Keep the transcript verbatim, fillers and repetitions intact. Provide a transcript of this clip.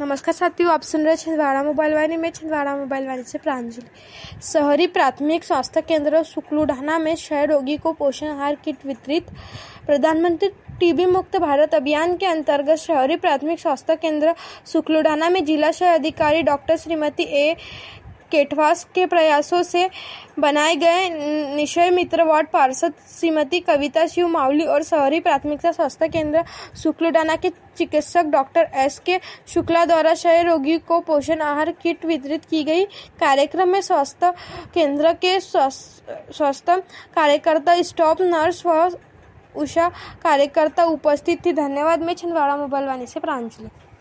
नमस्कार साथियों, आप सुन रहे छिंदवाड़ा मोबाइल वाणी में छिंदवाड़ा मोबाइल वाणी से प्रांजलि। शहरी प्राथमिक स्वास्थ्य केंद्र सुकलूढ़ाना में क्षय रोगी को पोषण आहार किट वितरित। प्रधानमंत्री टीबी मुक्त भारत अभियान के अंतर्गत शहरी प्राथमिक स्वास्थ्य केंद्र सुकलूढ़ाना में जिला क्षय अधिकारी डॉक्टर श्रीमती ए केटवास के प्रयासों से बनाए गए निक्षय मित्र वार्ड पार्षद श्रीमती कविता शिव मावली और शहरी प्राथमिक स्वास्थ्य केंद्र सुकलूढ़ाना के चिकित्सक डॉक्टर एस के शुक्ला द्वारा क्षय रोगी को पोषण आहार किट वितरित की गई। कार्यक्रम में स्वास्थ्य केंद्र के स्वास्थ्य कार्यकर्ता, स्टाफ नर्स व उषा कार्यकर्ता उपस्थित थी। धन्यवाद। मैं छिंदवाड़ा मोबाइल वाणी से प्रांजलि।